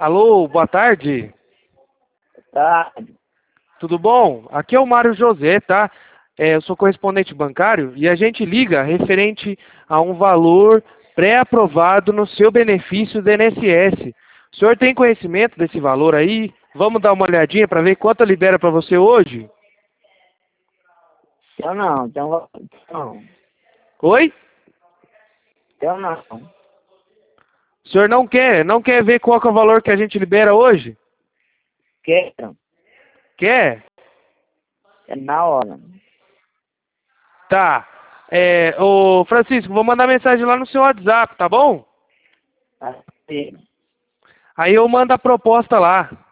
Alô, boa tarde. Tá. Tudo bom? Aqui é o Mário José, tá? Eu sou correspondente bancário e a gente liga referente a um valor pré-aprovado no seu benefício do INSS. O senhor tem conhecimento desse valor aí? Vamos dar uma olhadinha para ver quanto libera para você hoje? Eu não, então não. Oi? Eu não. O senhor não quer ver qual que é o valor que a gente libera hoje? Quero. Quer? É na hora. Tá. Ô Francisco, vou mandar mensagem lá no seu WhatsApp, tá bom? Assim. Aí eu mando a proposta lá.